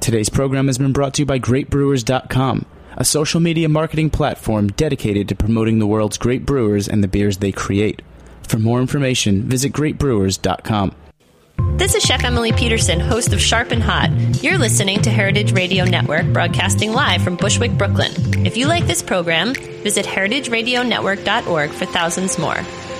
Today's program has been brought to you by GreatBrewers.com, a social media marketing platform dedicated to promoting the world's great brewers and the beers they create. For more information, visit GreatBrewers.com. This is Chef Emily Peterson, host of Sharp and Hot. You're listening to Heritage Radio Network, broadcasting live from Bushwick, Brooklyn. If you like this program, visit heritageradionetwork.org for thousands more.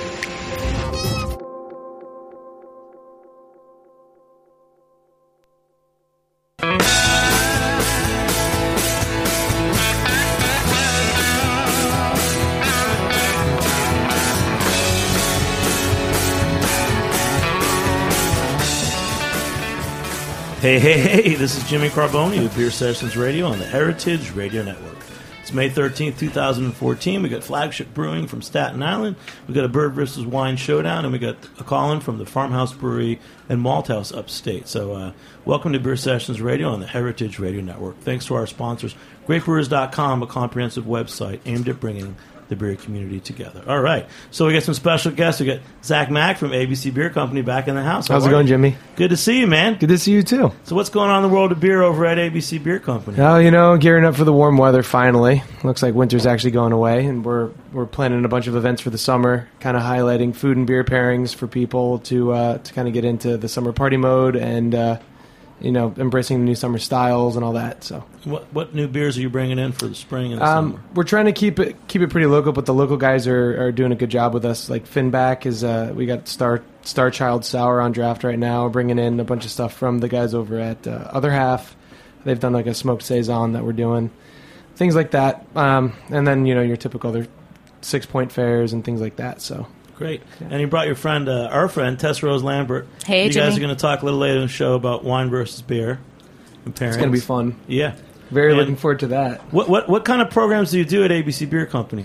Hey, this is Jimmy Carboni with Beer Sessions Radio on the Heritage Radio Network. It's May 13th, 2014. We got Flagship Brewing from Staten Island. We got a Bird vs. Wine showdown, and we got a call-in from the Farmhouse Brewery and Malt House upstate. So welcome to Beer Sessions Radio on the Heritage Radio Network. Thanks to our sponsors, GreatBrewers.com, a comprehensive website aimed at bringing the beer community together. All right. So we got some special guests. We got Zach Mack from ABC Beer Company back in the house. How's it going, Jimmy? Good to see you, man. Good to see you, too. So what's going on in the world of beer over at ABC Beer Company? Oh, gearing up for the warm weather, finally. Looks like winter's actually going away, and we're planning a bunch of events for the summer, kind of highlighting food and beer pairings for people to kind of get into the summer party mode and, embracing the new summer styles and all that. So, what new beers are you bringing in for the spring and the summer? We're trying to keep it pretty local, but the local guys are doing a good job with us. Like Finback is, we got Star Child Sour on draft right now. We're bringing in a bunch of stuff from the guys over at Other Half. They've done like a smoked saison that we're doing, things like that. And then your typical other 6 Point fairs and things like that. So. Great. Yeah. And you brought your friend, our friend, Tess Rose Lambert. Hey, you Jimmy. guys are going to talk a little later in the show about wine versus beer and pairings. It's going to be fun. Yeah. Very looking forward to that. What kind of programs do you do at ABC Beer Company?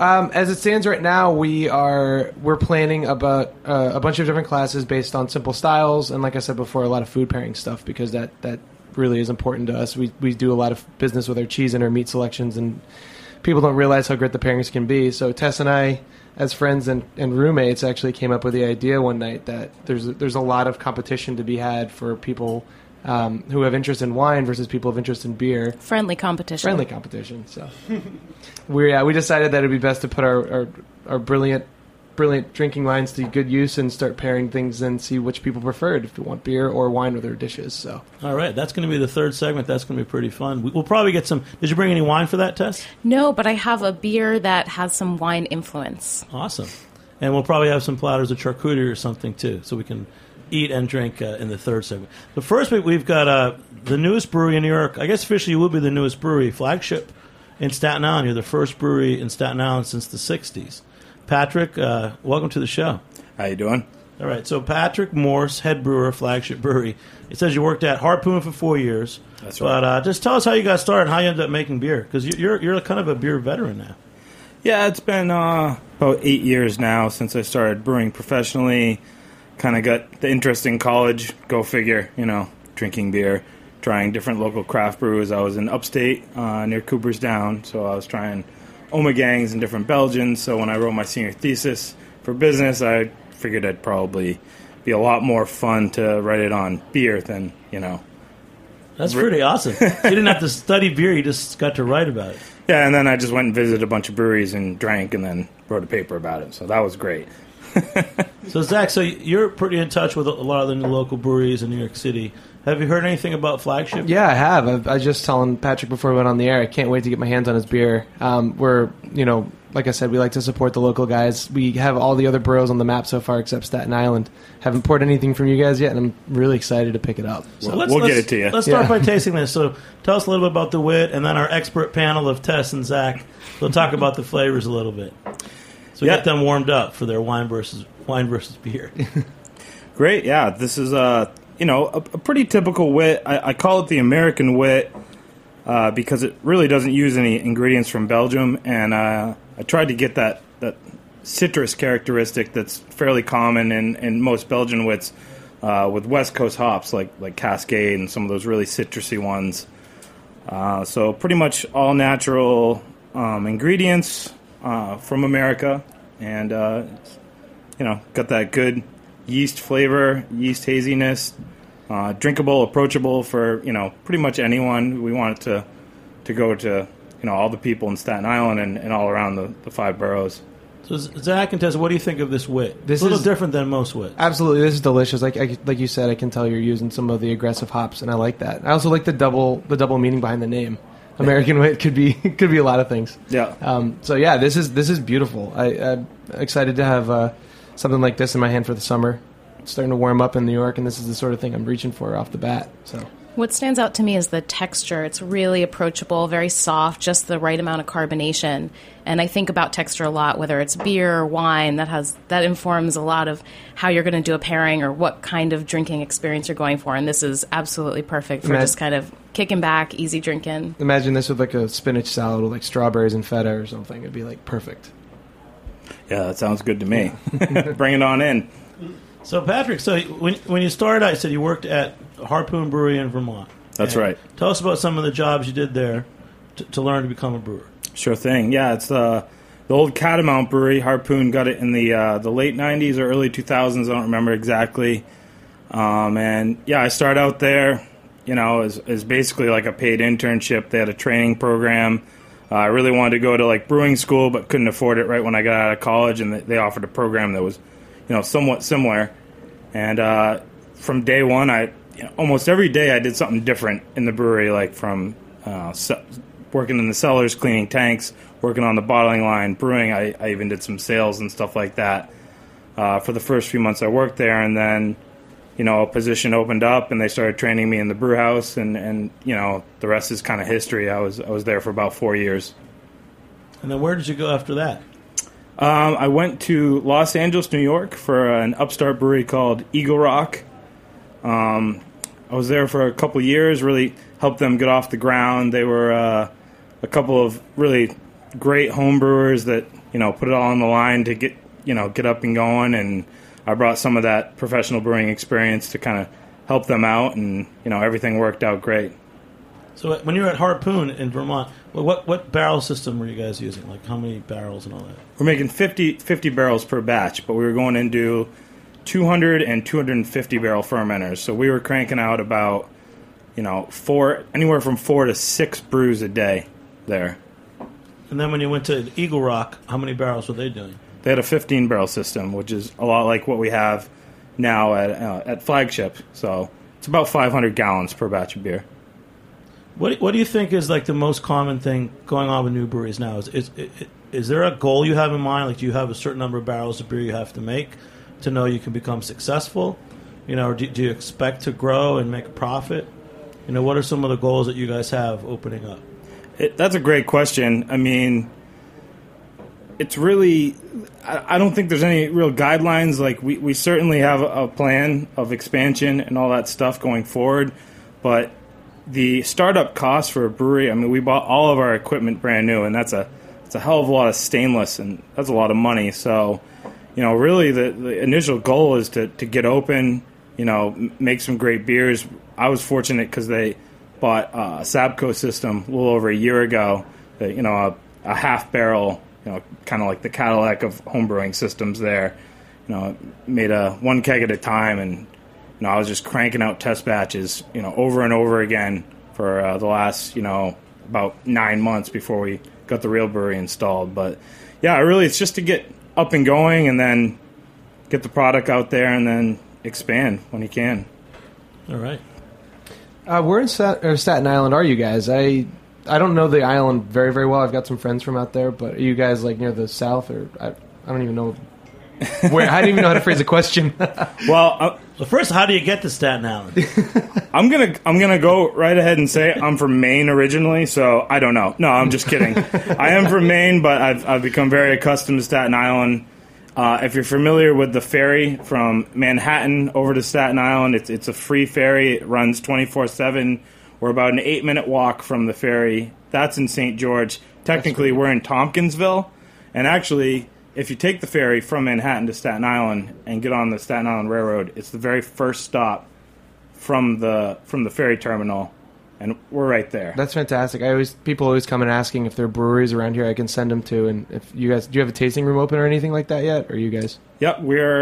As it stands right now, we're planning about a bunch of different classes based on simple styles, and like I said before, a lot of food pairing stuff, because that really is important to us. We do a lot of business with our cheese and our meat selections, and people don't realize how great the pairings can be. So Tess and I, as friends and roommates, actually came up with the idea one night that there's a lot of competition to be had for people who have interest in wine versus people who have interest in beer. Friendly competition. So we decided that it'd be best to put our brilliant drinking wines to good use and start pairing things and see which people preferred, if they want beer or wine with their dishes. So, all right, that's going to be the third segment. That's going to be pretty fun. We'll probably get some. Did you bring any wine for that, Tess? No, but I have a beer that has some wine influence. Awesome. And we'll probably have some platters of charcuterie or something too, so we can eat and drink in the third segment. The first week we've got the newest brewery in New York. I guess officially you will be the newest brewery, Flagship in Staten Island. You're the first brewery in Staten Island since the 60s. Patrick, welcome to the show. How you doing? All right, so Patrick Morse, head brewer, Flagship Brewery. It says you worked at Harpoon for 4 years. That's right. But just tell us how you got started and how you ended up making beer, because you're kind of a beer veteran now. Yeah, it's been about 8 years now since I started brewing professionally. Kind of got the interest in college, go figure, drinking beer, trying different local craft brews. I was in upstate near Cooperstown, so I was trying Omegangs and different Belgians. So when I wrote my senior thesis for business, I figured it'd probably be a lot more fun to write it on beer than, That's pretty awesome. You didn't have to study beer, you just got to write about it. Yeah, and then I just went and visited a bunch of breweries and drank and then wrote a paper about it. So that was great. So, Zach, you're pretty in touch with a lot of the new local breweries in New York City. Have you heard anything about Flagship? Yeah, I have. I was just telling Patrick before we went on the air, I can't wait to get my hands on his beer. We're, like I said, we like to support the local guys. We have all the other boroughs on the map so far except Staten Island. Haven't poured anything from you guys yet, and I'm really excited to pick it up. So we'll get it to you. Let's start by tasting this. So tell us a little bit about the wit, and then our expert panel of Tess and Zach will talk about the flavors a little bit. So we get them warmed up for their wine versus beer. Great, yeah. This is a pretty typical wit. I call it the American wit because it really doesn't use any ingredients from Belgium, and I tried to get that citrus characteristic that's fairly common in most Belgian wits with West Coast hops like Cascade and some of those really citrusy ones. So pretty much all natural ingredients from America, and got that good yeast flavor, yeast haziness, drinkable, approachable for, pretty much anyone. We want it to go to, all the people in Staten Island and all around the 5 boroughs. So Zach and Tessa, what do you think of this wit? This it's a little is different than most wits. Absolutely, this is delicious. Like you said, I can tell you're using some of the aggressive hops, and I like that. I also like the double meaning behind the name. American wit could be a lot of things. Yeah. So yeah, this is beautiful. I'm excited to have something like this in my hand for the summer. It's starting to warm up in New York, and this is the sort of thing I'm reaching for off the bat. So. What stands out to me is the texture. It's really approachable, very soft, just the right amount of carbonation. And I think about texture a lot, whether it's beer or wine. That informs a lot of how you're going to do a pairing or what kind of drinking experience you're going for. And this is absolutely perfect for just kind of kicking back, easy drinking. Imagine this with like a spinach salad with like strawberries and feta or something. It'd be like perfect. Yeah, that sounds good to me. Bring it on in. So Patrick, when you started out, you said you worked at Harpoon Brewery in Vermont. That's right. Tell us about some of the jobs you did there to learn to become a brewer. Sure thing. Yeah, it's the old Catamount Brewery. Harpoon got it in the late 90s or early 2000s. I don't remember exactly. And yeah, I started out there, as basically like a paid internship. They had a training program. I really wanted to go to like brewing school, but couldn't afford it right when I got out of college. And they offered a program that was, somewhat similar. And from day one, almost every day I did something different in the brewery, like from working in the cellars, cleaning tanks, working on the bottling line, brewing. I even did some sales and stuff like that for the first few months I worked there. And then, a position opened up and they started training me in the brew house. And the rest is kind of history. I was there for about 4 years. And then where did you go after that? I went to Los Angeles, New York for an upstart brewery called Eagle Rock. I was there for a couple of years, really helped them get off the ground. They were a couple of really great home brewers that, put it all on the line to get up and going. And I brought some of that professional brewing experience to kind of help them out, and, everything worked out great. So when you were at Harpoon in Vermont, what barrel system were you guys using? Like how many barrels and all that? We're making 50 barrels per batch, but we were going into 200 and 250 barrel fermenters. So we were cranking out about, anywhere from 4 to 6 brews a day there. And then when you went to Eagle Rock, how many barrels were they doing? They had a 15 barrel system, which is a lot like what we have now at Flagship. So it's about 500 gallons per batch of beer. What do you think is like the most common thing going on with new breweries now? Is there a goal you have in mind? Like, do you have a certain number of barrels of beer you have to make to know you can become successful? Or do you expect to grow and make a profit? What are some of the goals that you guys have opening up? That's a great question. I mean, it's really, I don't think there's any real guidelines. Like, we certainly have a plan of expansion and all that stuff going forward, but the startup cost for a brewery, I mean, we bought all of our equipment brand new, and it's a hell of a lot of stainless, and that's a lot of money. So, really the initial goal is to get open, make some great beers. I was fortunate because they bought a Sabco system a little over a year ago, that, a half barrel, kind of like the Cadillac of homebrewing systems there. Made a 1 keg at a time, and I was just cranking out test batches, over and over again for the last, about 9 months before we got the real brewery installed. But yeah, really, it's just to get up and going, and then get the product out there, and then expand when you can. All right. Where in Staten Island are you guys? I don't know the island very, very well. I've got some friends from out there, but are you guys like near the south, or I don't even know where. I don't even know how to phrase a question. Well, first, how do you get to Staten Island? I'm gonna go right ahead and say I'm from Maine originally, so I don't know. No, I'm just kidding. I am from Maine, but I've become very accustomed to Staten Island. If you're familiar with the ferry from Manhattan over to Staten Island, it's a free ferry. It runs 24/7. We're about an 8-minute walk from the ferry. That's in St. George. Technically, we're in Tompkinsville, and actually, if you take the ferry from Manhattan to Staten Island and get on the Staten Island Railroad, it's the very first stop from the ferry terminal, and we're right there. That's fantastic. People always come and asking if there are breweries around here I can send them to, and if you guys, do you have a tasting room open or anything like that yet, or you guys? Yep, we're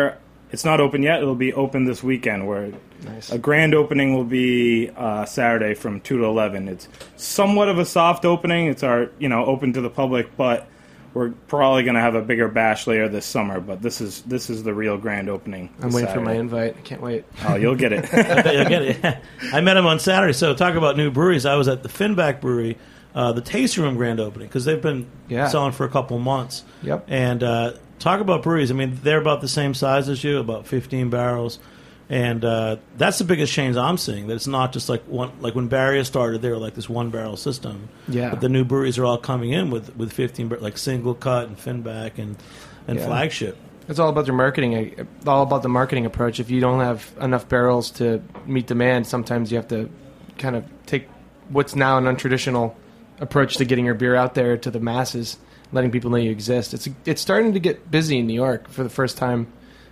it's not open yet. It'll be open this weekend, where Nice. a grand opening will be Saturday from 2 to 11. It's somewhat of a soft opening. It's open to the public, but we're probably going to have a bigger bash later this summer. But this is the real grand opening. I'm waiting for my invite. I can't wait. Oh, you'll get it. I bet you'll get it. I met him on Saturday. So talk about new breweries. I was at the Finback Brewery, the Tasting Room grand opening, because they've been selling for a couple months. Yep. And talk about breweries. I mean, they're about the same size as you, about 15 barrels. And that's the biggest change I'm seeing. That it's not just like one. Like when Barrier started, they were like this 1-barrel system. Yeah. But the new breweries are all coming in with 15, like Single Cut and Finback and Flagship. It's all about your marketing. All about the marketing approach. If you don't have enough barrels to meet demand, sometimes you have to kind of take what's now an untraditional approach to getting your beer out there to the masses, letting people know you exist. It's starting to get busy in New York for the first time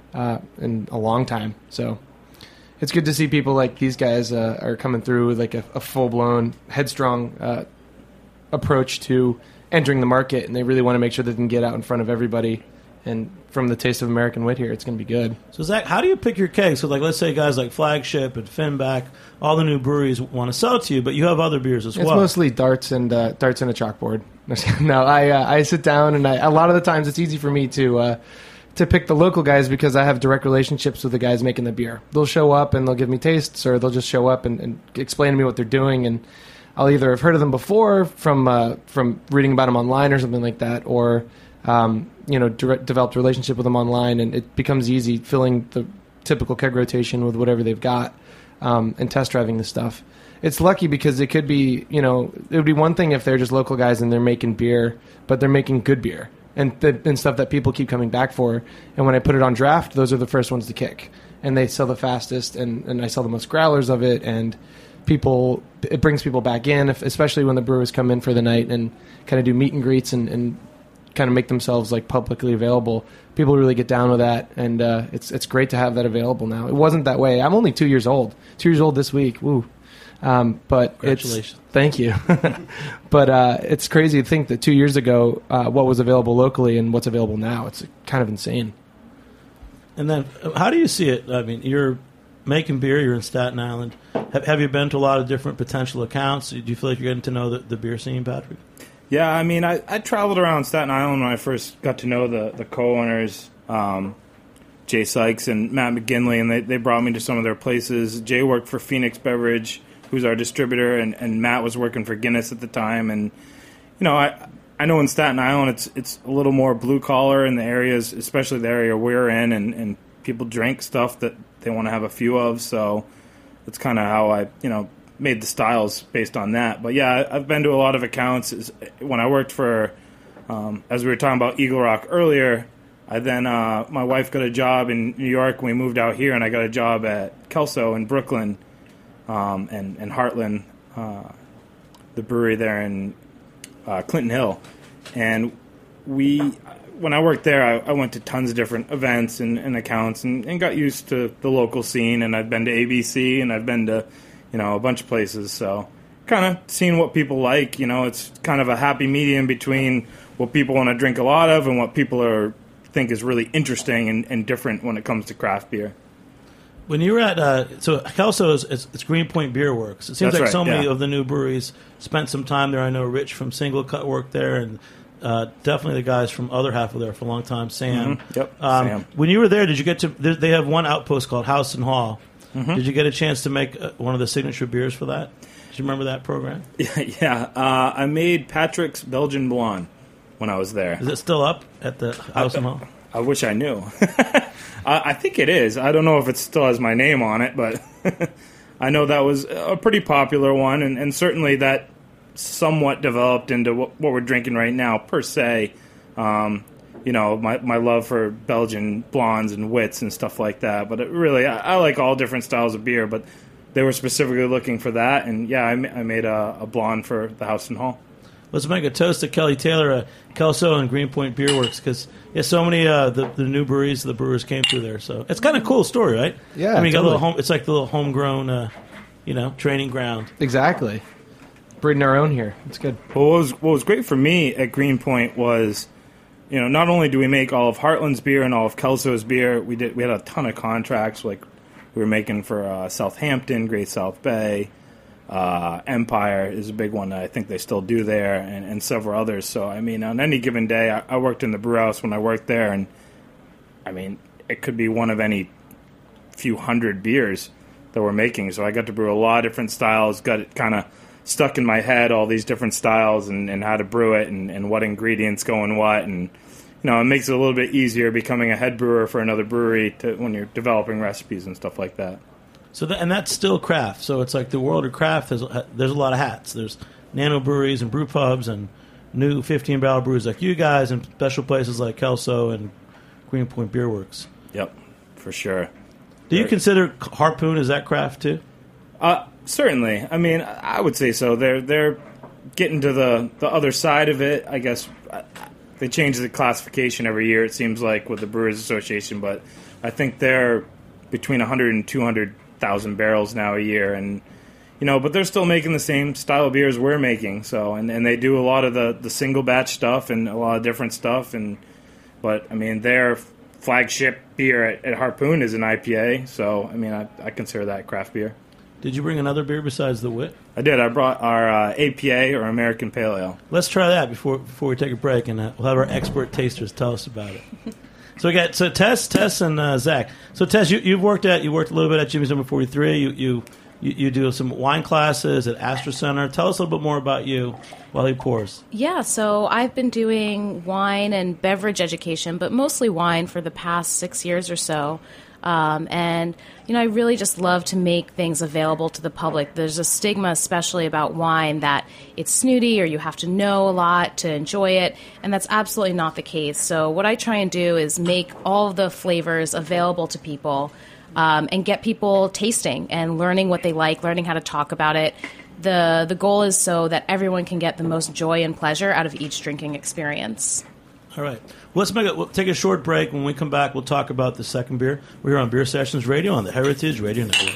in a long time. So it's good to see people like these guys are coming through with like a full-blown, headstrong approach to entering the market, and they really want to make sure they can get out in front of everybody. And from the Taste of American Wit here, it's going to be good. So, Zach, how do you pick your kegs? So, like, let's say guys like Flagship and Finback, all the new breweries want to sell to you, but you have other beers as well. It's mostly darts and a chalkboard. No, I sit down, and a lot of the times it's easy for me to pick the local guys because I have direct relationships with the guys making the beer. They'll show up and they'll give me tastes, or they'll just show up and explain to me what they're doing, and I'll either have heard of them before from reading about them online or something like that, or developed a relationship with them online, and it becomes easy filling the typical keg rotation with whatever they've got and test driving the stuff. It's lucky because it could be, it would be one thing if they're just local guys and they're making beer, but they're making good beer and stuff that people keep coming back for. And when I put it on draft, those are the first ones to kick. And they sell the fastest, and I sell the most growlers of it, and it brings people back in, especially when the brewers come in for the night and kind of do meet and greets and kind of make themselves like publicly available. People really get down with that, and it's great to have that available now. It wasn't that way. I'm only 2 years old. 2 years old this week. Woo. But Congratulations. Thank you. But it's crazy to think that 2 years ago, what was available locally and what's available now. It's kind of insane. And then, how do you see it? I mean, you're making beer. You're in Staten Island. Have you been to a lot of different potential accounts? Do you feel like you're getting to know the beer scene, Patrick? Yeah, I mean, I traveled around Staten Island when I first got to know the co-owners, Jay Sykes and Matt McGinley, and they brought me to some of their places. Jay worked for Phoenix Beverage, who's our distributor, and Matt was working for Guinness at the time. And, I know in Staten Island it's a little more blue-collar in the areas, especially the area we're in, and people drink stuff that they want to have a few of, so that's kind of how I, made the styles based on that. But yeah, I've been to a lot of accounts. When I worked for, as we were talking about Eagle Rock earlier, I then my wife got a job in New York when we moved out here, and I got a job at Kelso in Brooklyn, and Heartland, the brewery there in Clinton Hill. And when I worked there, I went to tons of different events and accounts and got used to the local scene. And I've been to ABC, and I've been to a bunch of places, so kind of seeing what people like. It's kind of a happy medium between what people want to drink a lot of and what people think is really interesting and different when it comes to craft beer. When you were at so Kelso it's Greenpoint Beer Works. It seems That's like right, so many yeah. of the new breweries spent some time there. I know Rich from Single Cut worked there, and definitely the guys from other half of there for a long time, Sam. Mm-hmm. Yep, Sam. When you were there, did you get to? They have one outpost called House and Hall. Mm-hmm. Did you get a chance to make one of the signature beers for that? Do you remember that program? Yeah. I made Patrick's Belgian Blonde when I was there. Is it still up at the House and Hall? I wish I knew. I think it is. I don't know if it still has my name on it, but I know that was a pretty popular one, and certainly that somewhat developed into what we're drinking right now, per se. My love for Belgian blondes and wits and stuff like that. But I like all different styles of beer, but they were specifically looking for that. And, yeah, I made a blonde for the House and Hall. Let's make a toast to Kelly Taylor, Kelso and Greenpoint Beer Works, because so many the new breweries, the brewers came through there. So it's kind of a cool story, right? Yeah, I mean, you got totally. a little it's like the little homegrown, training ground. Exactly. Breeding our own here. It's good. Well, what was great for me at Greenpoint was not only do we make all of Heartland's beer and all of Kelso's beer, we had a ton of contracts. Like we were making for Southampton, Great South Bay, Empire is a big one that I think they still do there, and several others. So I mean, on any given day, I worked in the brew house when I worked there, and I mean, it could be one of any few hundred beers that we're making. So I got to brew a lot of different styles, got it kind of stuck in my head, all these different styles and how to brew it and what ingredients go in what. And, it makes it a little bit easier becoming a head brewer for another brewery when you're developing recipes and stuff like that. So and that's still craft. So it's like the world of craft, there's a lot of hats. There's nano breweries and brew pubs and new 15-barrel breweries like you guys and special places like Kelso and Greenpoint Beer Works. Yep, for sure. Do you consider Harpoon, is that craft too? Certainly. I mean, I would say so. They're getting to the other side of it. I guess they change the classification every year, it seems like, with the Brewers Association. But I think they're between 100 and 200,000 barrels now a year. And, but they're still making the same style of beers we're making. So, and they do a lot of the single batch stuff and a lot of different stuff. But, I mean, their flagship beer at Harpoon is an IPA. So, I mean, I consider that craft beer. Did you bring another beer besides the Wit? I did. I brought our APA, or American Pale Ale. Let's try that before we take a break, and we'll have our expert tasters tell us about it. So we got Tess, and Zach. So Tess, you worked a little bit at Jimmy's Number 43. You do some wine classes at Astra Center. Tell us a little bit more about you while he pours. Yeah, so I've been doing wine and beverage education, but mostly wine for the past 6 years or so. And I really just love to make things available to the public. There's a stigma, especially about wine, that it's snooty or you have to know a lot to enjoy it, and that's absolutely not the case. So what I try and do is make all of the flavors available to people and get people tasting and learning what they like, learning how to talk about it. The goal is so that everyone can get the most joy and pleasure out of each drinking experience. All right. We'll take a short break. When we come back, we'll talk about the second beer. We're here on Beer Sessions Radio on the Heritage Radio Network.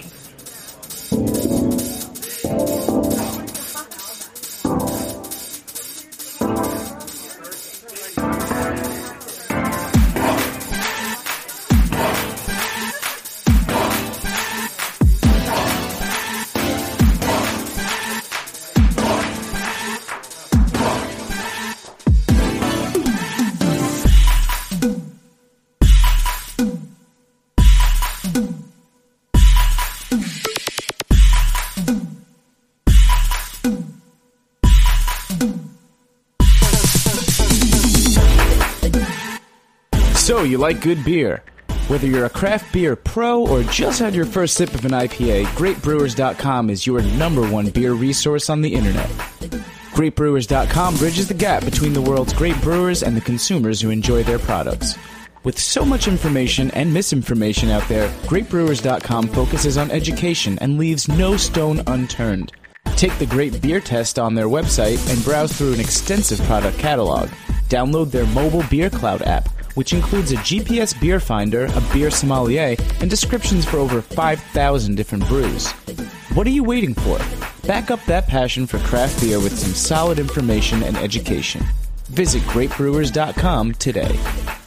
So, you like good beer? Whether you're a craft beer pro or just had your first sip of an IPA, GreatBrewers.com is your #1 beer resource on the internet. GreatBrewers.com bridges the gap between the world's great brewers and the consumers who enjoy their products. With so much information and misinformation out there, GreatBrewers.com focuses on education and leaves no stone unturned. Take the Great Beer Test on their website and browse through an extensive product catalog. Download their mobile Beer Cloud app, which includes a GPS beer finder, a beer sommelier, and descriptions for over 5,000 different brews. What are you waiting for? Back up that passion for craft beer with some solid information and education. Visit GreatBrewers.com today.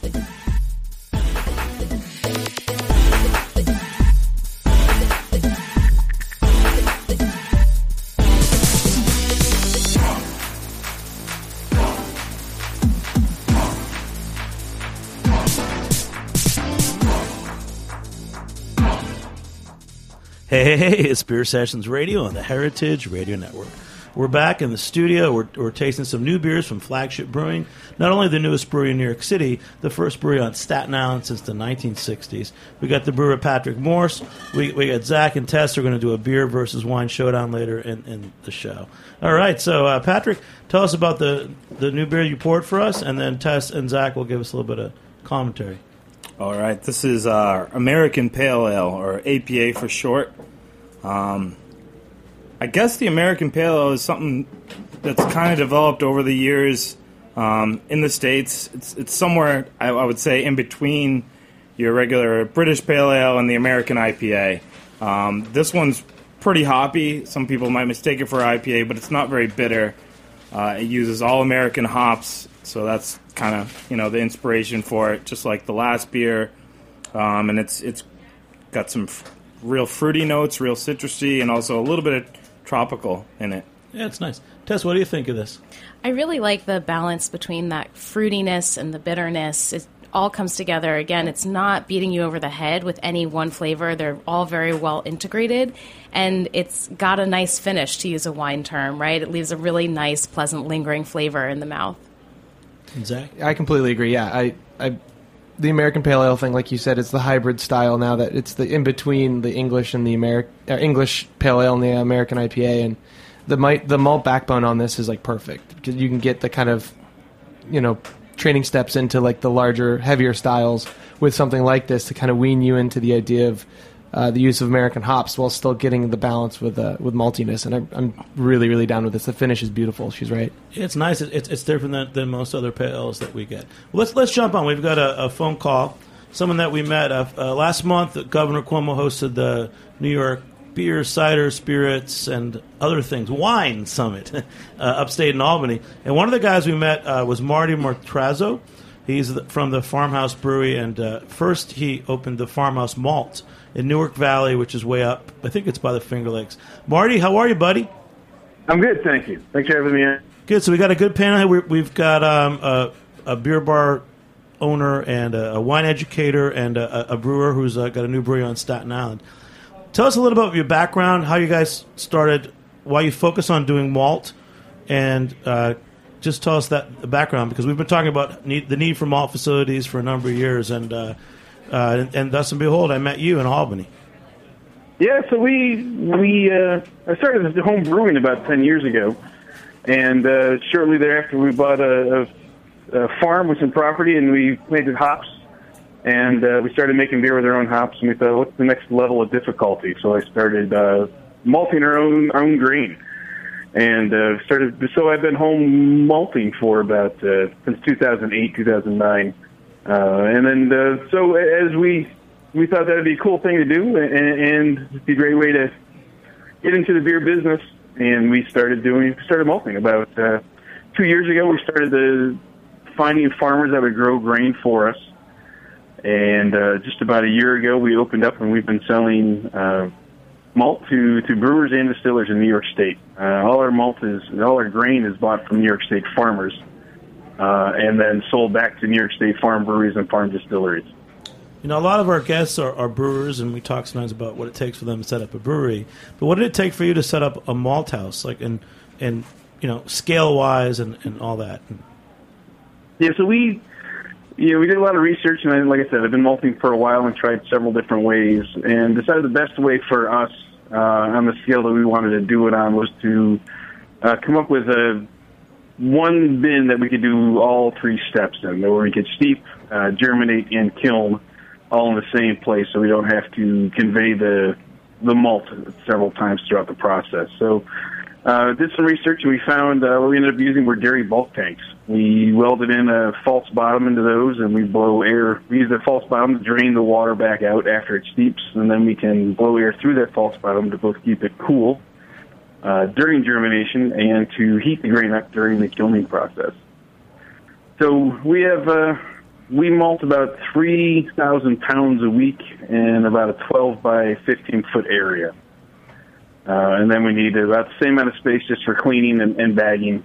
Hey, it's Beer Sessions Radio on the Heritage Radio Network. We're back in the studio. We're tasting some new beers from Flagship Brewing. Not only the newest brewery in New York City, the first brewery on Staten Island since the 1960s. We got the brewer Patrick Morse. We got Zach and Tess. We're going to do a beer versus wine showdown later in the show. All right, so Patrick, tell us about the new beer you poured for us, and then Tess and Zach will give us a little bit of commentary. All right, this is our American Pale Ale, or APA for short. I guess the American Pale Ale is something that's kind of developed over the years in the States. It's somewhere, I would say, in between your regular British Pale Ale and the American IPA. This one's pretty hoppy. Some people might mistake it for IPA, but it's not very bitter. It uses all American hops, so that's kind of the inspiration for it. Just like the last beer, and it's got some real fruity notes, real citrusy, and also a little bit of tropical in it. Yeah, it's nice. Tess, what do you think of this? I really like the balance between that fruitiness and the bitterness. It all comes together. Again, it's not beating you over the head with any one flavor. They're all very well integrated, and it's got a nice finish, to use a wine term, right? It leaves a really nice, pleasant, lingering flavor in the mouth. And Zach? I completely agree. Yeah, the American Pale Ale thing, like you said, it's the hybrid style now that it's the in between the English and the English Pale Ale and the American IPA, and the malt backbone on this is like perfect because you can get the kind of training steps into like the larger, heavier styles with something like this to kind of wean you into the idea of the use of American hops while still getting the balance with maltiness. And I'm really, really down with this. The finish is beautiful. She's right. It's nice. It's different than most other pale ales that we get. Well, let's jump on. We've got a phone call. Someone that we met last month. Governor Cuomo hosted the New York Beer, Cider, Spirits, and other things, Wine Summit upstate in Albany. And one of the guys we met was Marty Martrazzo. He's from the Farmhouse Brewery, and first he opened the Farmhouse Malt in Newark Valley, which is way up. I think it's by the Finger Lakes. Marty, how are you, buddy? I'm good, thank you. Thanks for having me on. Good. So we got a good panel here. We've got a beer bar owner and a wine educator and a brewer who's got a new brewery on Staten Island. Tell us a little about your background, how you guys started, why you focus on doing malt, and just tell us the background, because we've been talking about the need for malt facilities for a number of years, and thus and behold, I met you in Albany. Yeah, so I started home brewing about 10 years ago, and shortly thereafter we bought a farm with some property, and we planted hops. And we started making beer with our own hops, and we thought, what's the next level of difficulty? So I started malting our own grain, and So I've been home malting for about since 2008, 2009, and then so as we thought that'd be a cool thing to do, and it'd be a great way to get into the beer business, and we started malting about 2 years ago. We started finding farmers that would grow grain for us. And just about a year ago, we opened up, and we've been selling malt to brewers and distillers in New York State. All our grain is bought from New York State farmers, and then sold back to New York State farm breweries and farm distilleries. A lot of our guests are brewers, and we talk sometimes about what it takes for them to set up a brewery. But what did it take for you to set up a malt house, like and scale wise and all that? Yeah, so we did a lot of research, and like I said, I've been malting for a while and tried several different ways, and decided the best way for us on the scale that we wanted to do it on was to come up with one bin that we could do all three steps in, where we could steep, germinate, and kiln all in the same place, so we don't have to convey the malt several times throughout the process. So did some research, and we found what we ended up using were dairy bulk tanks. We welded in a false bottom into those, and we blow air. We use the false bottom to drain the water back out after it steeps, and then we can blow air through that false bottom to both keep it cool during germination and to heat the grain up during the kilning process. So we malt about 3,000 pounds a week in about a 12 by 15 foot area. And then we need about the same amount of space just for cleaning and bagging.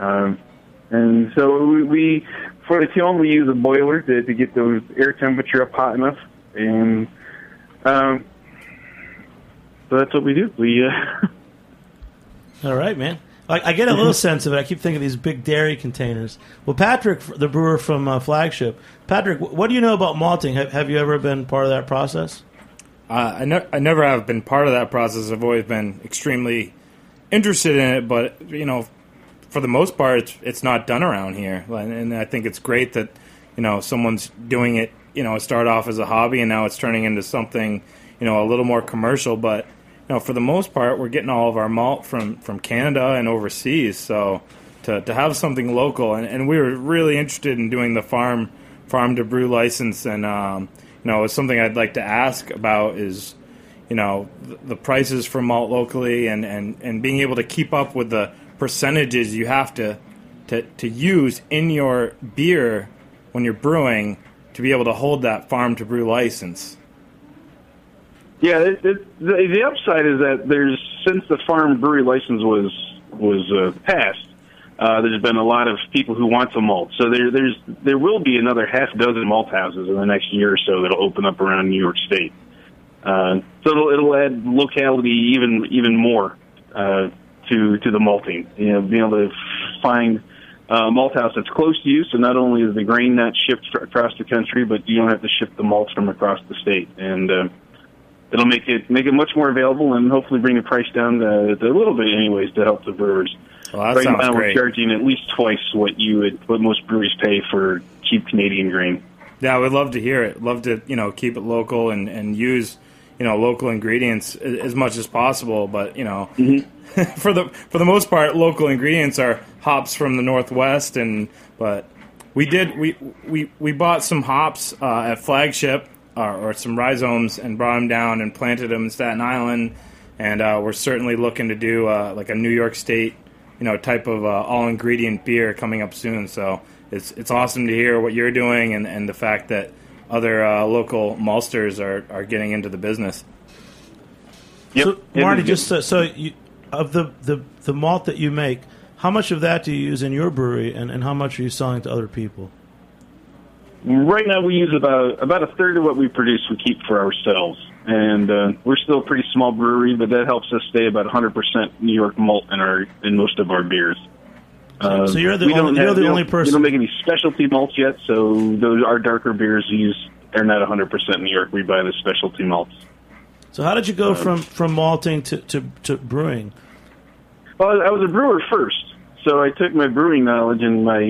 And so we for the kiln, we use a boiler to get the air temperature up hot enough. And so that's what we do. All right, man. I get a little sense of it. I keep thinking of these big dairy containers. Well, Patrick, the brewer from Flagship, Patrick, what do you know about malting? Have you ever been part of that process? I never have been part of that process. I've always been extremely interested in it, but for the most part, it's not done around here. And I think it's great that someone's doing it. It started off as a hobby, and now it's turning into something a little more commercial. But for the most part, we're getting all of our malt from Canada and overseas. So to have something local, and we were really interested in doing the farm to brew license, and it's something I'd like to ask about is, the prices for malt locally and being able to keep up with the percentages you have to use in your beer when you're brewing to be able to hold that farm to brew license. Yeah, the upside is that since the farm brewery license was passed, there's been a lot of people who want to malt. So there will be another half dozen malt houses in the next year or so that'll open up around New York State. So it'll add locality even more to the malting. You know, being able to find malt house that's close to you, so not only is the grain not shipped across the country, but you don't have to ship the malts from across the state, and it'll make it much more available and hopefully bring the price down a little bit, anyways, to help the brewers. Well, that right sounds now, great. we're charging at least twice what most breweries pay for cheap Canadian grain. Yeah, I would love to hear it. Love to keep it local and use local ingredients as much as possible. But for the most part, local ingredients are hops from the Northwest. But we bought some hops at Flagship or some rhizomes and brought them down and planted them in Staten Island. And we're certainly looking to do like a New York State type of all ingredient beer coming up soon. So it's awesome to hear what you're doing and the fact that other local maltsters are getting into the business. Yep. So, Marty, just of the malt that you make, how much of that do you use in your brewery, and how much are you selling to other people? Right now, we use about a third of what we produce we keep for ourselves. And we're still a pretty small brewery, but that helps us stay about 100% New York malt in most of our beers. So you're the only person. We don't make any specialty malts yet, so our darker beers are not 100% New York. We buy the specialty malts. So how did you go from malting to brewing? Well, I was a brewer first, so I took my brewing knowledge and my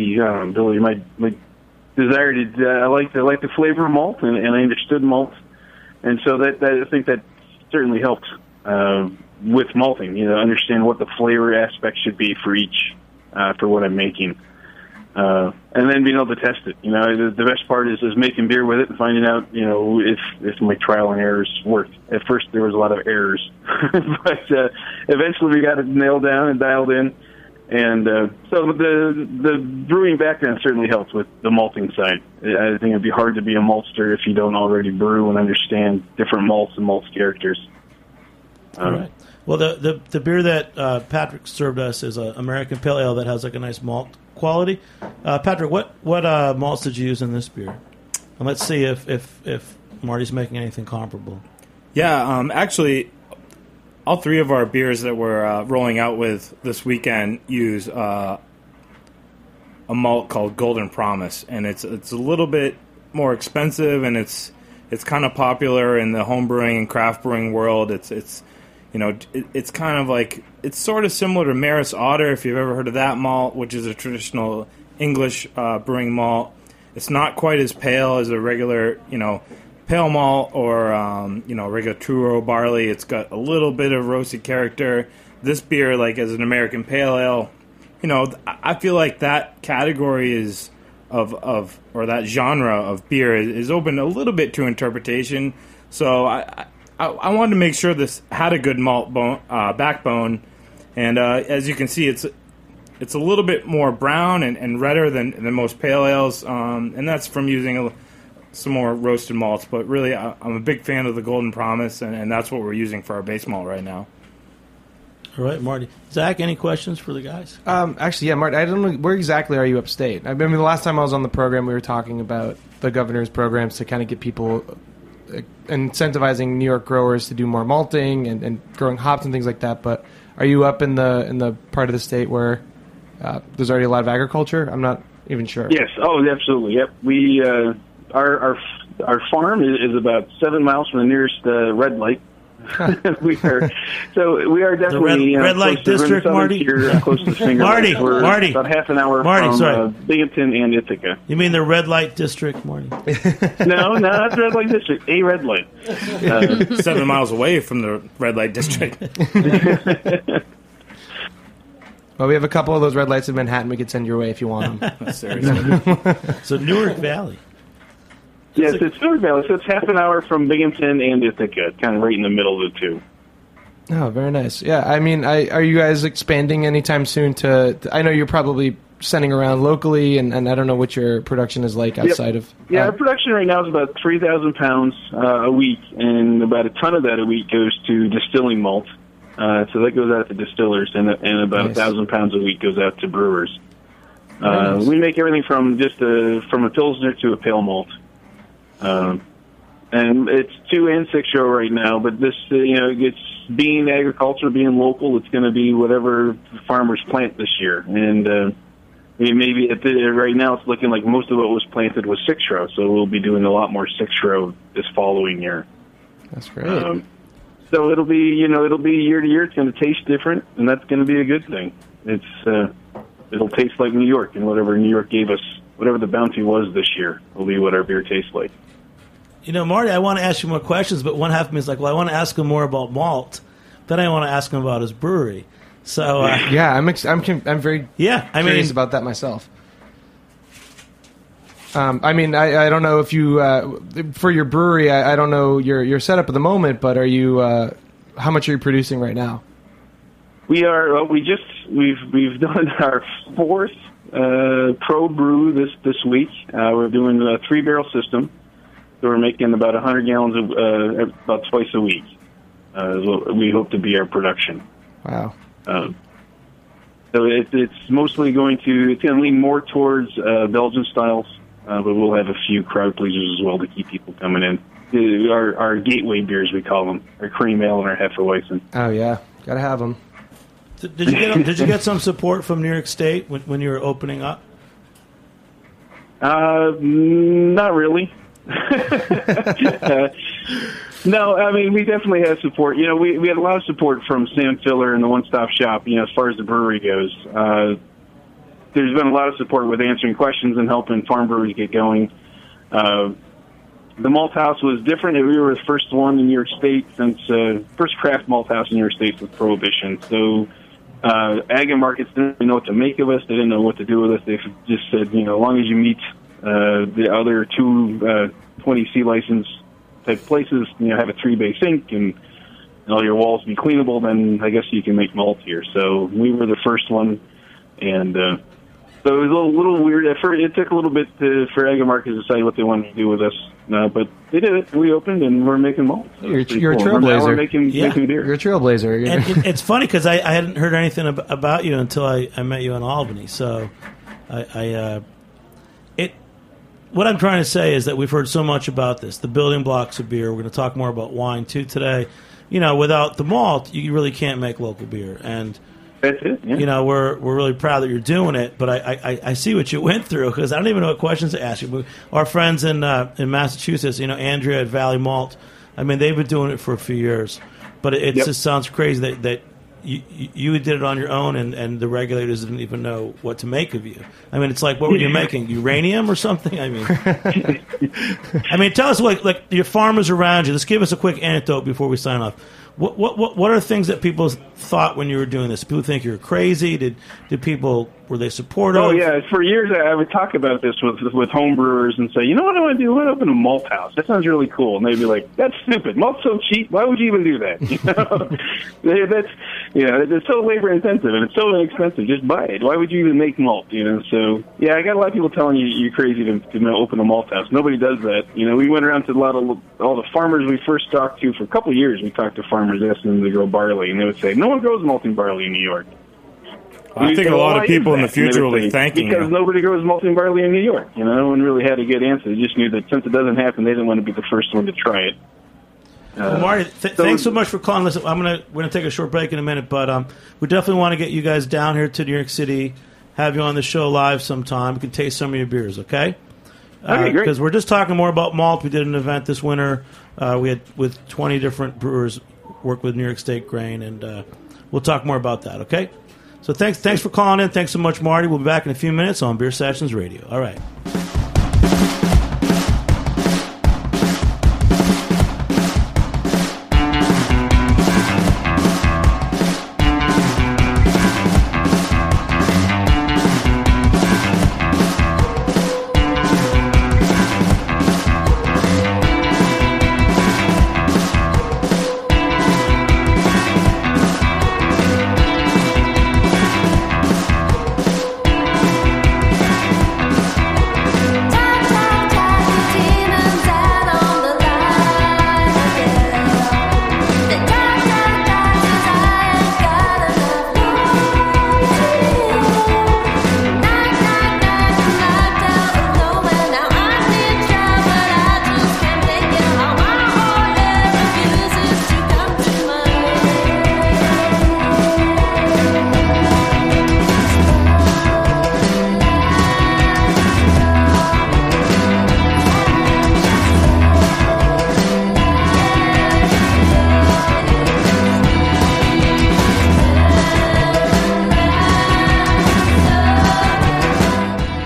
my desire to I like the flavor of malt, and I understood malt. And so that I think that certainly helped with malting. Understand what the flavor aspect should be for each for what I'm making, and then being able to test it. The best part is making beer with it and finding out if my trial and errors worked. At first, there was a lot of errors, but eventually we got it nailed down and dialed in. And so the brewing background certainly helps with the malting side. I think it'd be hard to be a maltster if you don't already brew and understand different malts and malt characters. All right. Well, the beer that Patrick served us is an American Pale Ale that has like a nice malt quality. Patrick, what malts did you use in this beer? And let's see if Marty's making anything comparable. Yeah, actually, all three of our beers that we're rolling out with this weekend use a malt called Golden Promise, and it's a little bit more expensive, and it's kind of popular in the home brewing and craft brewing world. It's kind of like, it's sort of similar to Maris Otter, if you've ever heard of that malt, which is a traditional English brewing malt. It's not quite as pale as a regular pale malt or regular Truro barley. It's got a little bit of roasted character. This beer, like as an American Pale Ale, I feel like that category or that genre of beer is open a little bit to interpretation. So I wanted to make sure this had a good malt backbone, and as you can see, it's a little bit more brown and redder than most pale ales, and that's from using some more roasted malts. But really, I'm a big fan of the Golden Promise, and that's what we're using for our base malt right now. All right, Marty. Zach, any questions for the guys? Actually, yeah, Marty, I don't know, where exactly are you upstate? I mean, the last time I was on the program, we were talking about the governor's programs to kind of get people incentivizing New York growers to do more malting and growing hops and things like that. But are you up in the part of the state where there's already a lot of agriculture? I'm not even sure. Yes. Oh, absolutely. Yep. We our farm is about 7 miles from the nearest red light. we are definitely the red light district, Marty. Here, close to the Finger Marty, Lakes. We're Marty, about half an hour from Binghamton and Ithaca. You mean the red light district, Marty? No, not the red light district. A red light. 7 miles away from the red light district. Well, we have a couple of those red lights in Manhattan we could send your way if you want them. Seriously. So Newark Valley. Yes, it's Newark Valley, so it's half an hour from Binghamton and Ithaca, kind of right in the middle of the two. Oh, very nice. Yeah, I mean, are you guys expanding anytime soon I know you're probably sending around locally, and I don't know what your production is like outside of... Yeah, our production right now is about 3,000 pounds a week, and about a ton of that a week goes to distilling malt. So that goes out to distillers, and about 1,000 pounds a week goes out to brewers. Nice. We make everything from from a Pilsner to a pale malt. And it's 2 and 6 show right now, but this, it's being agriculture, being local, it's going to be whatever farmers plant this year. And maybe right now it's looking like most of what was planted was 6 row, so we'll be doing a lot more 6 row this following year. That's great. So it'll be year to year. It's going to taste different, and that's going to be a good thing. It'll taste like New York, and whatever New York gave us, whatever the bounty was this year, will be what our beer tastes like. Marty, I want to ask you more questions, but one half of me is like, well, I want to ask him more about malt. Then I want to ask him about his brewery. So yeah, I'm very curious about that myself. I mean, I don't know if you for your brewery. I don't know your setup at the moment, but are you? How much are you producing right now? We are. We've done our 4th pro brew this week. We're doing a 3-barrel system, so we're making about 100 gallons about twice a week. We hope to be our production. Wow. So it's mostly going to lean more towards Belgian styles, but we'll have a few crowd pleasers as well to keep people coming in. Our gateway beers, we call them, our cream ale and our Hefeweizen. Oh yeah, gotta have them. Did you get some support from New York State when you were opening up? Not really. No, I mean, we definitely had support. We had a lot of support from Sam Filler and the One Stop Shop, as far as the brewery goes. There's been a lot of support with answering questions and helping farm breweries get going. The malt house was different. We were the first one in New York State since first craft malt house in New York State with Prohibition. So ag and markets didn't really know what to make of us. They didn't know what to do with us. They just said, as long as you meet the other 2 20C license type places, have a 3-bay sink and all your walls be cleanable, then I guess you can make malt here. So we were the first one, and so it was a little weird. At first, it took a little bit for Ag and Market to decide what they wanted to do with us, but they did it. We opened, and we're making malt. So you're a trailblazer. We're making beer. You're a trailblazer. And it's funny because I hadn't heard anything about you until I met you in Albany. So what I'm trying to say is that we've heard so much about this, the building blocks of beer. We're going to talk more about wine, too, today. Without the malt, you really can't make local beer. And, that's it, yeah. We're really proud that you're doing it. But I see what you went through because I don't even know what questions to ask you. Our friends in Massachusetts, Andrea at Valley Malt, I mean, they've been doing it for a few years. But it just sounds crazy that you did it on your own, and the regulators didn't even know what to make of you. I mean, it's like, what were you making? Uranium or something? I mean, tell us, like your farmers around you. Let's give us a quick anecdote before we sign off. What are things that people thought when you were doing this? People think you're crazy? Did people, were they supportive? Oh yeah, for years I would talk about this with home brewers and say, you know what I want to do? I want to open a malt house. That sounds really cool. And they'd be like, that's stupid. Malt's so cheap. Why would you even do that? It's so labor intensive and it's so inexpensive. Just buy it. Why would you even make malt? So yeah, I got a lot of people telling you you're crazy to open a malt house. Nobody does that. We went around to all the farmers we first talked to for a couple of years. We talked to farmers asking them to grow barley, and they would say, no one grows malting barley in New York. I think a lot of people in the future will be thanking you. Because nobody grows malting barley in New York. No one really had a good answer. They just knew that since it doesn't happen, they didn't want to be the first one to try it. Well, Marty, thanks so much for calling. Listen, we're gonna take a short break in a minute, but we definitely want to get you guys down here to New York City, have you on the show live sometime. We can taste some of your beers, okay? Okay, great. Because we're just talking more about malt. We did an event this winter. We had with 20 different brewers work with New York State Grain, and we'll talk more about that, okay? So thanks for calling in. Thanks so much, Marty. We'll be back in a few minutes on Beer Sessions Radio. All right.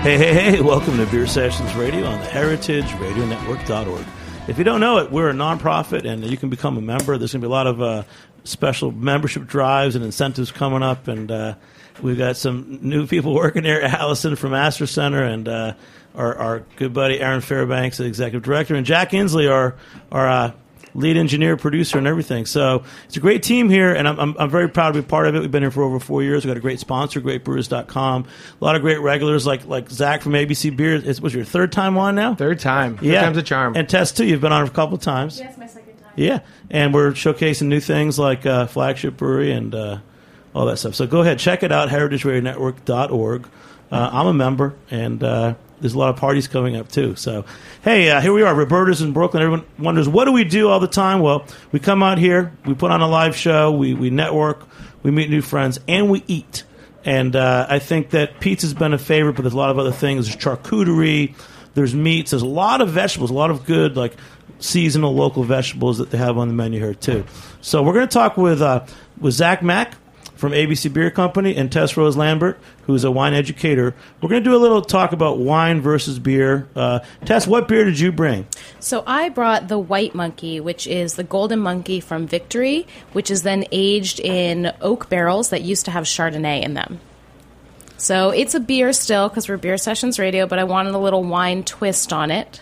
Hey, welcome to Beer Sessions Radio on the heritageradionetwork.org. If you don't know it, we're a nonprofit, and you can become a member. There's going to be a lot of special membership drives and incentives coming up, and we've got some new people working there. Allison from Astor Center, and our good buddy Aaron Fairbanks, the executive director, and Jack Inslee, our lead engineer, producer, and everything. So it's a great team here, and I'm very proud to be part of it. We've been here for over 4 years. We've got a great sponsor, GreatBrewers.com. A lot of great regulars like Zach from ABC Beer. Was your third time on now? Third time. Yeah. Third time's a charm. And Tess, too. You've been on a couple of times. Yes, my second time. Yeah. And we're showcasing new things like Flagship Brewery and all that stuff. So go ahead. Check it out, heritageradionetwork.org. I'm a member, and there's a lot of parties coming up, too. So, hey, here we are, Roberta's in Brooklyn. Everyone wonders, what do we do all the time? Well, we come out here, we put on a live show, we network, we meet new friends, and we eat. And I think that pizza's been a favorite, but there's a lot of other things. There's charcuterie, there's meats, there's a lot of vegetables, a lot of good, like, seasonal local vegetables that they have on the menu here, too. So we're going to talk with Zach Mack from ABC Beer Company and Tess Rose Lambert, who's a wine educator. We're going to do a little talk about wine versus beer. Tess, what beer did you bring? So I brought the White Monkey, which is the Golden Monkey from Victory, which is then aged in oak barrels that used to have Chardonnay in them. So it's a beer still, because we're Beer Sessions Radio, but I wanted a little wine twist on it.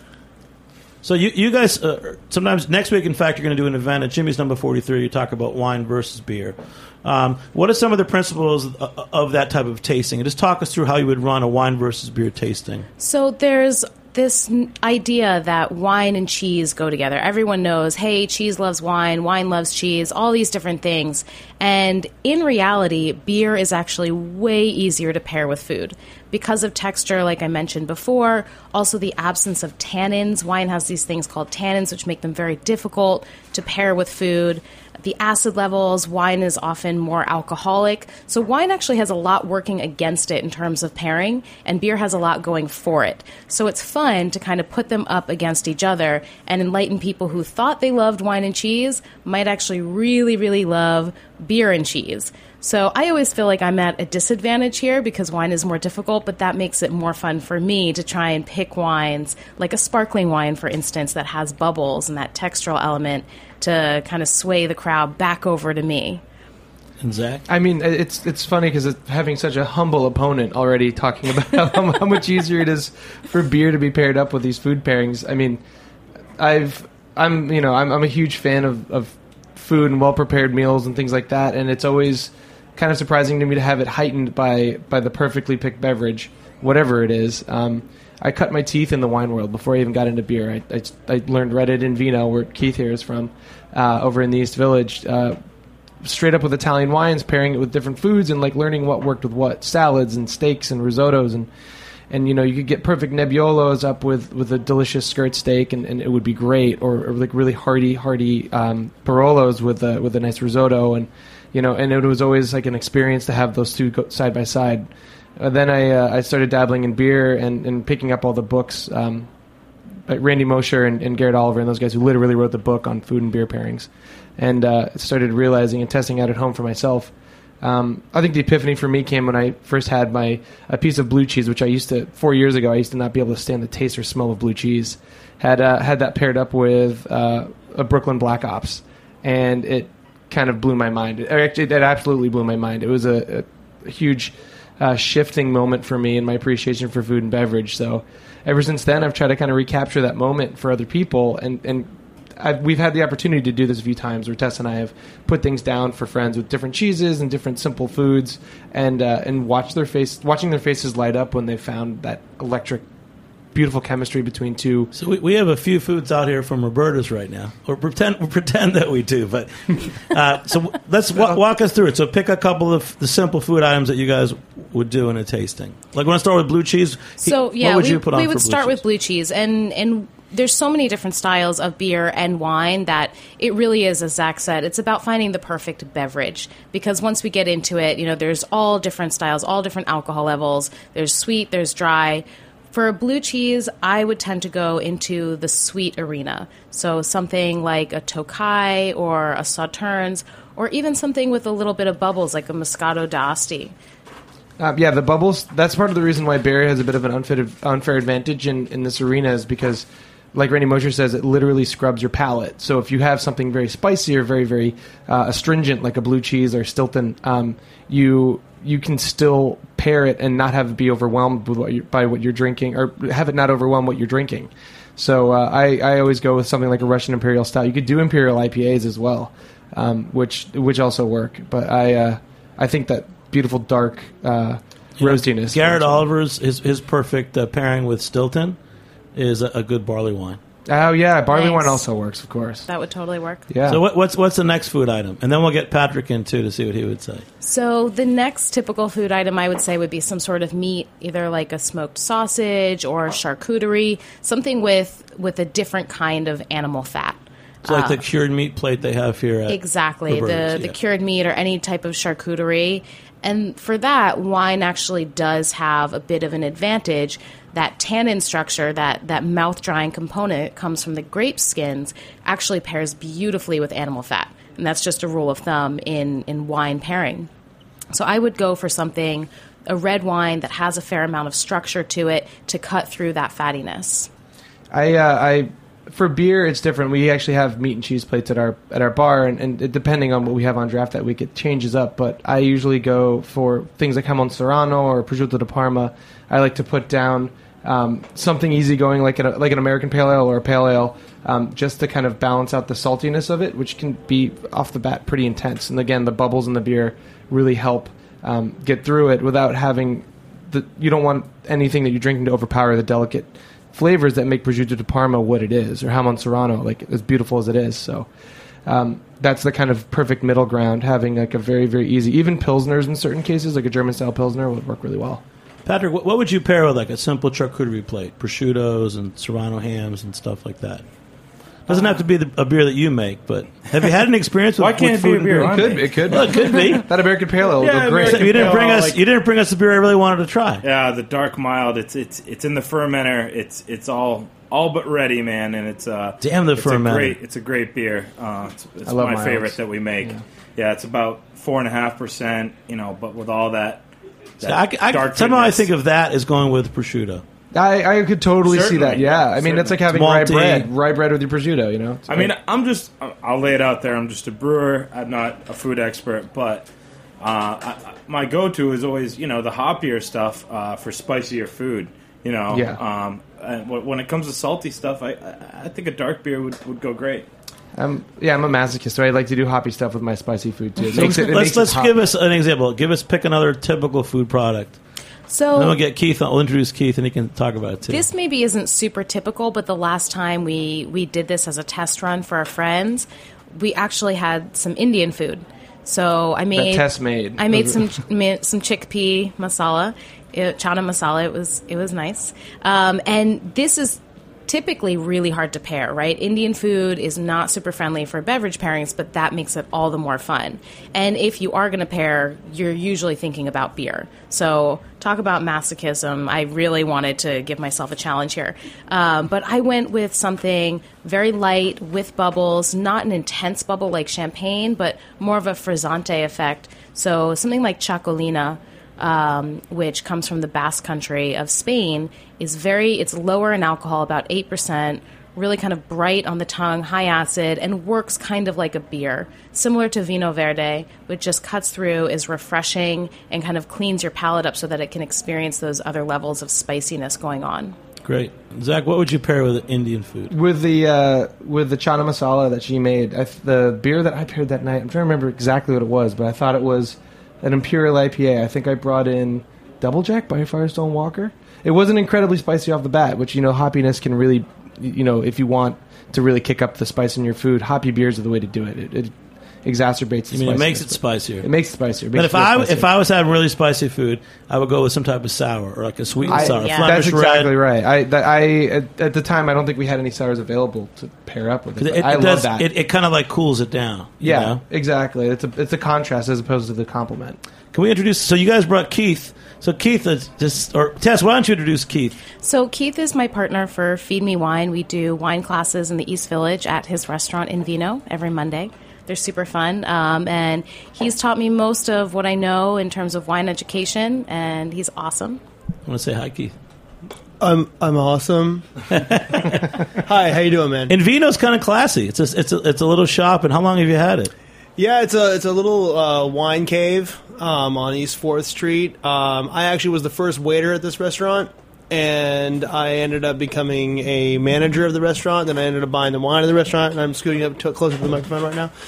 So you guys, sometimes next week, in fact, you're going to do an event at Jimmy's Number 43. You talk about wine versus beer. What are some of the principles of that type of tasting? And just talk us through how you would run a wine versus beer tasting. So there's this idea that wine and cheese go together. Everyone knows, hey, cheese loves wine loves cheese, all these different things. And in reality, beer is actually way easier to pair with food. Because of texture, like I mentioned before, also the absence of tannins. Wine has these things called tannins, which make them very difficult to pair with food. The acid levels, wine is often more alcoholic. So wine actually has a lot working against it in terms of pairing, and beer has a lot going for it. So it's fun to kind of put them up against each other and enlighten people who thought they loved wine and cheese might actually really, really love beer and cheese. So I always feel like I'm at a disadvantage here because wine is more difficult, but that makes it more fun for me to try and pick wines, like a sparkling wine, for instance, that has bubbles and that textural element to kind of sway the crowd back over to me. And Zach? I mean, it's funny because having such a humble opponent already talking about how much easier it is for beer to be paired up with these food pairings. I mean, I'm a huge fan of food and well-prepared meals and things like that, and it's always kind of surprising to me to have it heightened by the perfectly picked beverage, whatever it is. I cut my teeth in the wine world before I even got into beer. I learned Reddit and Vino, where Keith here is from, over in the East Village, straight up with Italian wines, pairing it with different foods and like learning what worked with what, salads and steaks and risottos and you could get perfect Nebbiolos up with a delicious skirt steak and it would be great, or like really hearty Barolos with a nice risotto and it was always like an experience to have those two go side by side. Then I started dabbling in beer and picking up all the books, like Randy Mosher and Garrett Oliver and those guys who literally wrote the book on food and beer pairings, and started realizing and testing out at home for myself. I think the epiphany for me came when I first had a piece of blue cheese, which 4 years ago, I used to not be able to stand the taste or smell of blue cheese. Had that paired up with a Brooklyn Black Ops, and it kind of blew my mind. It absolutely blew my mind. It was a huge shifting moment for me and my appreciation for food and beverage. So ever since then, I've tried to kind of recapture that moment for other people, and we've had the opportunity to do this a few times where Tess and I have put things down for friends with different cheeses and different simple foods, and watching their faces light up when they found that electric, beautiful chemistry between two. So we have a few foods out here from Roberta's right now. Or pretend that we do, but so let's walk us through it. So pick a couple of the simple food items that you guys would do in a tasting. Like, when I start with blue cheese, so yeah, what would you put on? We would start with blue cheese, and there's so many different styles of beer and wine that it really is, as Zach said, it's about finding the perfect beverage. Because once we get into it, there's all different styles, all different alcohol levels. There's sweet, there's dry. For blue cheese, I would tend to go into the sweet arena. So something like a Tokai or a Sauternes, or even something with a little bit of bubbles like a Moscato d'Asti. Yeah, the bubbles, that's part of the reason why Beer has a bit of an unfair advantage in this arena is because, like Randy Mosher says, it literally scrubs your palate. So if you have something very spicy or very, very astringent, like a blue cheese or Stilton, you can still pair it and not have it be overwhelmed with by what you're drinking, or have it not overwhelm what you're drinking. So I always go with something like a Russian Imperial Stout. You could do Imperial IPAs as well, which also work. But I think that beautiful dark roastiness. Garrett Oliver's his perfect pairing with Stilton is a good barley wine. Oh yeah, barley Nice. wine also works, of course. That would totally work. Yeah. So what's the next food item? And then we'll get Patrick in too to see what he would say. So the next typical food item I would say would be some sort of meat, either like a smoked sausage or charcuterie, something with a different kind of animal fat. It's like the cured meat plate they have here at Exactly, Burgers, the yeah. cured meat or any type of charcuterie. And for that, wine actually does have a bit of an advantage. That tannin structure, that mouth-drying component comes from the grape skins, actually pairs beautifully with animal fat. And that's just a rule of thumb in wine pairing. So I would go for something, a red wine that has a fair amount of structure to it to cut through that fattiness. For beer, it's different. We actually have meat and cheese plates at our bar, and it, depending on what we have on draft that week, it changes up. But I usually go for things like Jamon Serrano or Prosciutto di Parma. I like to put down something easygoing like an American Pale Ale or a Pale Ale, just to kind of balance out the saltiness of it, which can be off the bat pretty intense. And again, the bubbles in the beer really help get through it without having you don't want anything that you're drinking to overpower the delicate flavors that make Prosciutto di Parma what it is, or Jamon Serrano, like as beautiful as it is. So that's the kind of perfect middle ground, having like a very, very easy, even Pilsners in certain cases, like a German-style Pilsner would work really well. Patrick, what would you pair with like a simple charcuterie plate? Prosciuttos and Serrano hams and stuff like that. Doesn't have to be a beer that you make, but have you had an experience with Why can't it food be a beer and I beer? make? It could. Well, it could be. That American Pale Ale would Yeah, go great. You didn't bring us. Like- You didn't bring us the beer I really wanted to try. Yeah, the dark mild. It's in the fermenter. It's all but ready, man, and it's Damn the it's fermenter. It's a great beer. It's I love my milds. favorite that we make. Yeah, it's about 4.5%. But with all that dark somehow I goodness. think of that as going with prosciutto. I could totally see that. Certainly, Yeah, yeah, I mean, it's like certainly. having It's malty. rye bread with your prosciutto. It's I mean, great. I'll lay it out there. I'm just a brewer. I'm not a food expert, but my go-to is always, the hoppier stuff for spicier food. Yeah. And when it comes to salty stuff, I think a dark beer would go great. I'm a masochist, so I like to do hoppy stuff with my spicy food too. It makes it Let's hot. give us an example. Pick another typical food product. So Then we'll get Keith. We'll introduce Keith, and he can talk about it too. this maybe isn't super typical, but the last time we did this as a test run for our friends, we actually had some Indian food. So I made Tess made. I made some chickpea masala, chana masala. It was nice, and this is typically really hard to pair, right? Indian food is not super friendly for beverage pairings, but that makes it all the more fun. And if you are going to pair, you're usually thinking about beer. So talk about masochism. I really wanted to give myself a challenge here. But I went with something very light with bubbles, not an intense bubble like champagne, but more of a frizzante effect. So something like Chacolina, which comes from the Basque Country of Spain, it's lower in alcohol, about 8%, really kind of bright on the tongue, high acid, and works kind of like a beer. Similar to Vino Verde, which just cuts through, is refreshing, and kind of cleans your palate up so that it can experience those other levels of spiciness going on. Great, Zach. What would you pair with Indian food? With the chana masala that she made, the beer that I paired that night, I'm trying to remember exactly what it was, but I thought it was an Imperial IPA. I think I brought in Double Jack by Firestone Walker. It wasn't incredibly spicy off the bat, which, hoppiness can really, if you want to really kick up the spice in your food, hoppy beers are the way to do it. It exacerbates the I mean, it makes spiciness, it spicier. It makes it spicier. It But makes if it feel if spicier. I was having really spicy food, I would go with some type of sour or like a sweet and sour. yeah. Flemish That's exactly red. right. At the time, I don't think we had any sours available to pair up with it. but I love that. It kind of like cools it down. you Yeah, know? exactly. It's a contrast as opposed to the complement. Can we introduce? So you guys brought Keith. So Keith is Tess, why don't you introduce Keith? So Keith is my partner for Feed Me Wine. We do wine classes in the East Village at his restaurant in Vino every Monday. They're super fun. And he's taught me most of what I know in terms of wine education, and he's awesome. I want to say hi, Keith. I'm awesome. Hi, how you doing, man? In Vino's kind of classy. It's a little shop. And how long have you had it? Yeah, it's a little wine cave on East 4th Street. I actually was the first waiter at this restaurant, and I ended up becoming a manager of the restaurant. Then I ended up buying the wine of the restaurant, and I'm scooting up closer to the microphone right now.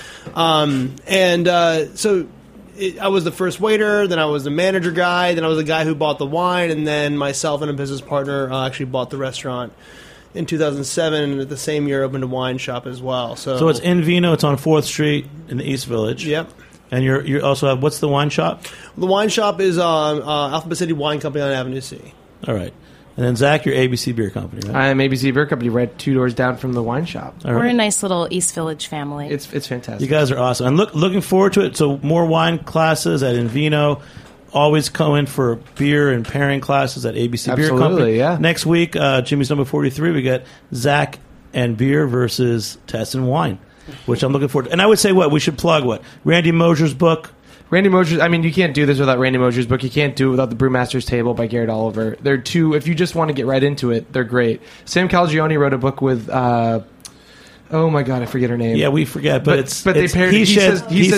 I was the first waiter, then I was the manager guy, then I was the guy who bought the wine, and then myself and a business partner actually bought the restaurant in 2007, and at the same year opened a wine shop as well. So it's in Vino. It's on 4th Street in the East Village. Yep. And you also have, what's the wine shop? The wine shop is Alphabet City Wine Company on Avenue C. All right. And then, Zach, you're ABC Beer Company, right? I am ABC Beer Company, right 2 doors down from the wine shop. All right. We're a nice little East Village family. It's fantastic. You guys are awesome. And looking forward to it. So more wine classes at Invino. Always come in for beer and pairing classes at ABC Beer Company. Absolutely, yeah. Next week, Jimmy's number 43, we got Zach and beer versus Tess and wine, which I'm looking forward to. And I would say we should plug Randy Mosier's book. Randy Mosier's, I mean, you can't do this without Randy Mosier's book. You can't do it without The Brewmaster's Table by Garrett Oliver. They're two, if you just want to get right into it, they're great. Sam Calagione wrote a book with, oh my God, I forget her name. Yeah, we forget, but they paired, he said, she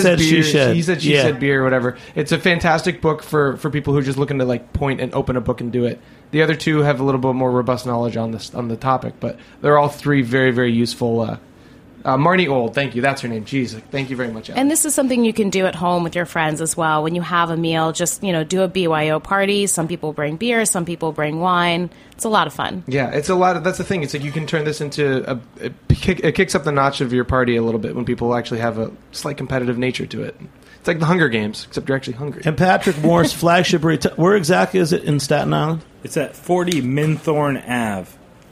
said beer, whatever. It's a fantastic book for people who are just looking to like point and open a book and do it. The other two have a little bit more robust knowledge on the topic, but they're all three very, very useful. Marnie Old, thank you. That's her name. Jeez, thank you very much, Ellen. And this is something you can do at home with your friends as well. When you have a meal, just do a BYO party. Some people bring beer, some people bring wine. It's a lot of fun. Yeah, it's a lot of. That's the thing. It's like you can turn this into it kicks up the notch of your party a little bit when people actually have a slight competitive nature to it. It's like the Hunger Games, except you're actually hungry. And Patrick Morris flagship. Where exactly is it in Staten Island? It's at 40 Minthorn Ave.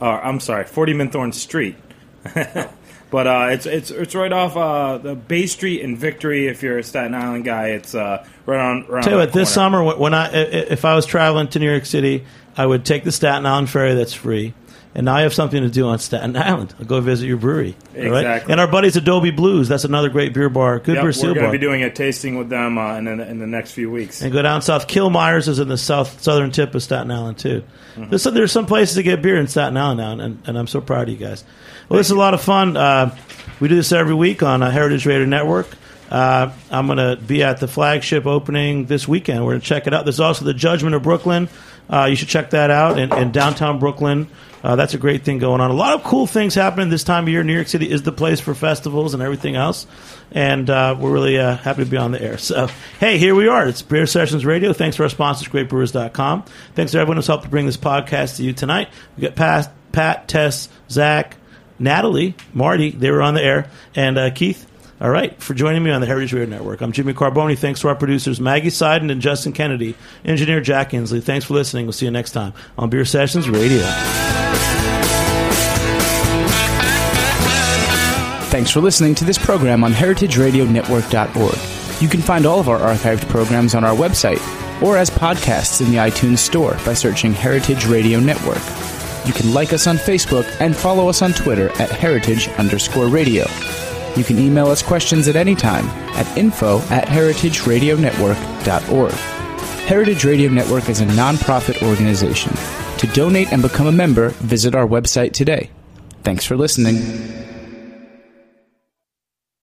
40 Minthorn Street. But it's right off the Bay Street and Victory. If you're a Staten Island guy, it's right on. Tell you what, this summer if I was traveling to New York City, I would take the Staten Island ferry that's free, and now I have something to do on Staten Island. I'll go visit your brewery. Exactly. Right? And our buddies Adobe Blues, that's another great beer bar. Good beer seal bar. We're going to be doing a tasting with them in the next few weeks. And go down south. Kilmeyer's is in the southern tip of Staten Island too. Mm-hmm. There's some places to get beer in Staten Island now, and I'm so proud of you guys. Well, this is a lot of fun. We do this every week on Heritage Radio Network. I'm going to be at the flagship opening this weekend. We're going to check it out. There's also the Judgment of Brooklyn. You should check that out in downtown Brooklyn. That's a great thing going on. A lot of cool things happening this time of year. New York City is the place for festivals and everything else. And we're really happy to be on the air. So, hey, here we are. It's Beer Sessions Radio. Thanks to our sponsors, GreatBrewers.com. Thanks to everyone who's helped to bring this podcast to you tonight. We got Pat, Tess, Zach, Natalie, Marty, they were on the air, and Keith. All right, for joining me on the Heritage Radio Network. I'm Jimmy Carboni. Thanks to our producers, Maggie Seiden and Justin Kennedy. Engineer Jack Inslee. Thanks for listening. We'll see you next time on Beer Sessions Radio. Thanks for listening to this program on heritageradionetwork.org. You can find all of our archived programs on our website or as podcasts in the iTunes Store by searching Heritage Radio Network. You can like us on Facebook and follow us on Twitter at @heritage_radio. You can email us questions at any time at info@heritageradionetwork.org. Heritage Radio Network is a non-profit organization. To donate and become a member, visit our website today. Thanks for listening.